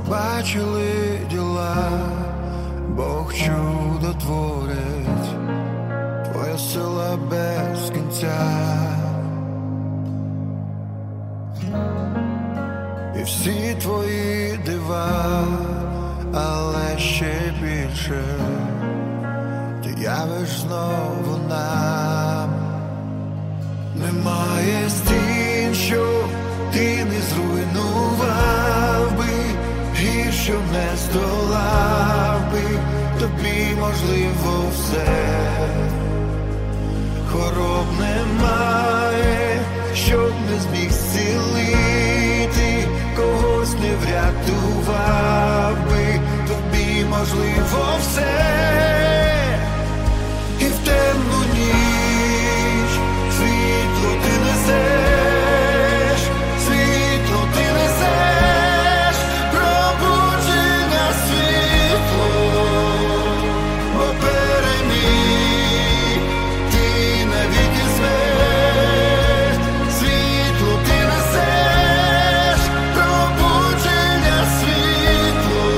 бачили діла, Бог чудо творить, твоя сила без кінця. І всі твої дива, але ще більше ти явиш знову нам. Немає стін, що ти не зруйнував би, гір, що не здолав би, тобі можливо все. Хвороб немає, щоб не зміг зцілити, когось не врятував би, тобі можливо все. І в темну ніч світло ти несеш, світло ти несеш, пробудження світло, бо переміг ти навіки смерть, світло ти несеш, пробудження світло.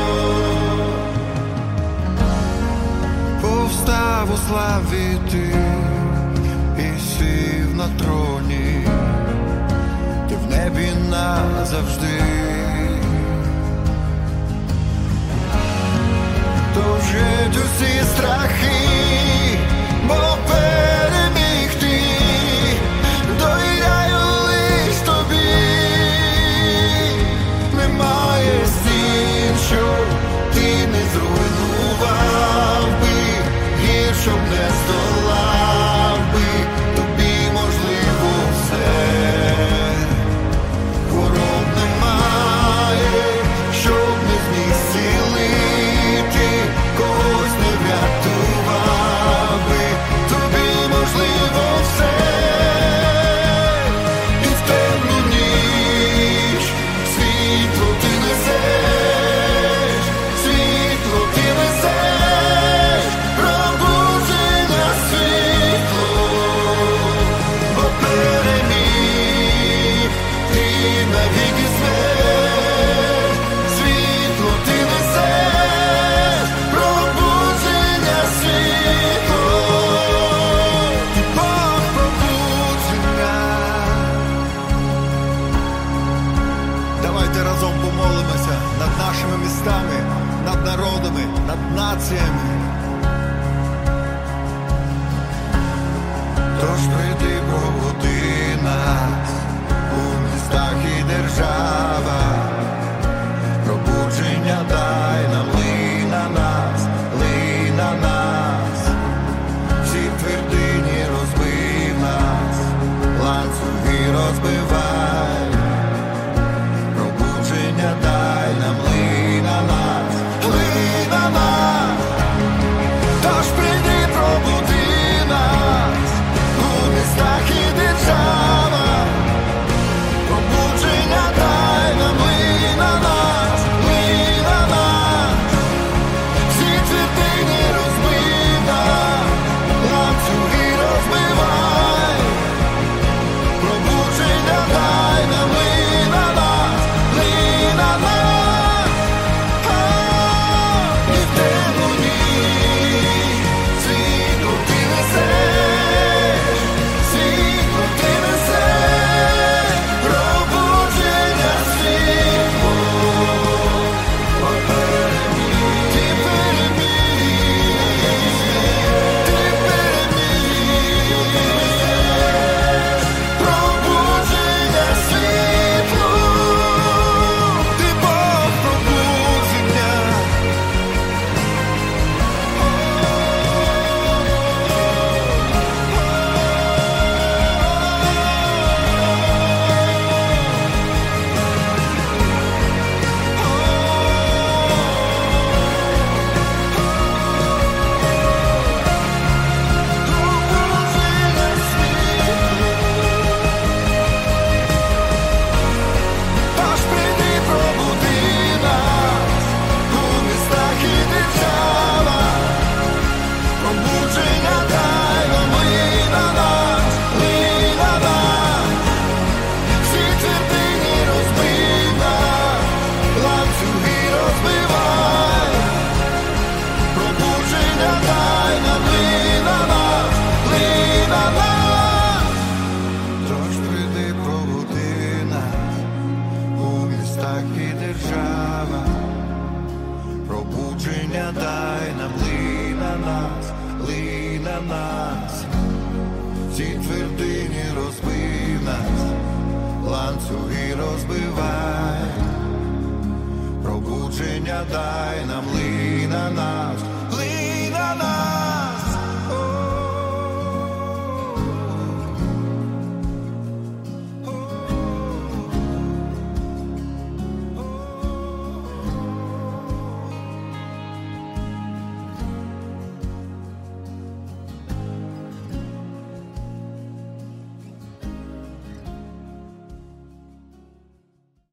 Повстав у славі ти і сів на троні, ти в небі назавжди. Довжить усі страхи, бо переміг ти, довіряю лиш тобі. Немає стін, що ти не зруйнував би, гір, щоб не здолав би, тобі можливо все. Хвороб немає, щоб не зміг зцілити, когось не врятував би, тобі можливо все. І в темну ніч світло ти несеш, світло ти несеш, пробудження світло, бо переміг ти навіки смерть, світло ти несеш, пробудження світло, Бог пробудження. Давайте разом помолимося над нашими містами, над народами, над націями. Тож прийди, пробуди нас у містах і державах, пробудження дай нам, лий на нас, лий на нас. Всі твердині розбив нас, ланцюги розбивай, пробудження дай нам, лий на нас, лий на нас. Тож прийди, пробуди нас у містах і державах, пробудження дай страх і держава. Пробудження дай нам, лий на нас. Ці твердині розбив нас, ланцюги розбивай. Пробудження дай нам, лий на нас.